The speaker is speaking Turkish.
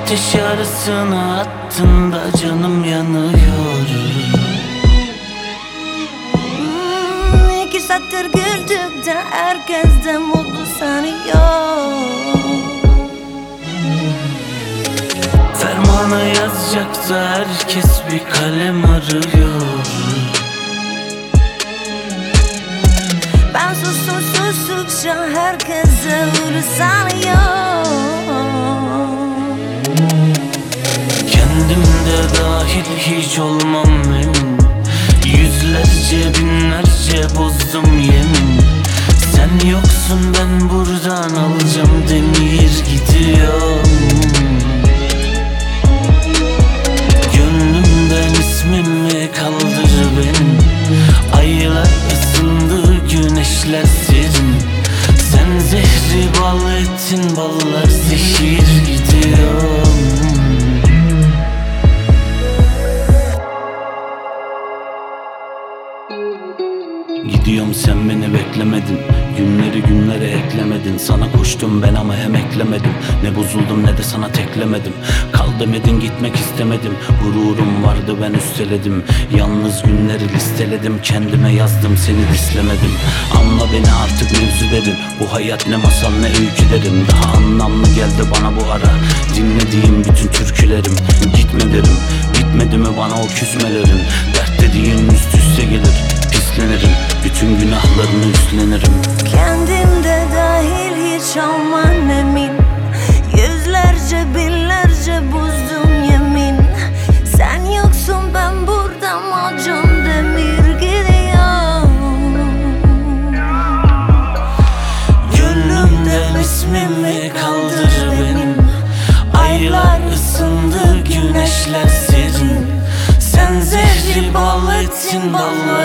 ateş yarısını attın da canım yanıyor. 2 saattir güldük de herkes de mutlu sanıyor. Fermanı yazacak da herkes bir kalem arıyor. Ben sustum sustukça herkese vuru sanıyor. Kendimde dahil hiç olmam emin. Yüzlerce binlerce bozdum yemin. Sen yoksun ben buradan alacağım demir gidiyorum. Gönlümden ismimi kaldır benim. Aylar ısındı, güneşler serin. Sen zehri bal ettin, ballar zehir gidiyorum. Gidiyorum sen beni beklemedin. Günleri günlere eklemedin. Sana koştum ben ama hem eklemedim. Ne bozuldum ne de sana teklemedim. Kal demedin gitmek istemedim. Gururum vardı ben üsteledim. Yalnız günleri listeledim. Kendime yazdım seni dislemedim. Anla beni artık mevzu derin. Bu hayat ne masal ne öykü derim. Daha anlamlı geldi bana bu ara dinlediğim bütün türkülerim. Gitme derim. Bitmedi mi bana o küsmelerin. Dert dediğin üst üste gelir. Pislenirim. Bütün günahlarını üstlenirim. Kendimde dahil hiç olman emin. Yüzlerce binlerce bozdum yemin. Sen yoksun ben burada macun demir gidiyor. Gönlümden ismimi kaldır benim. Aylar ısındı, güneşler serin. Sen zehri bal ettin, ballar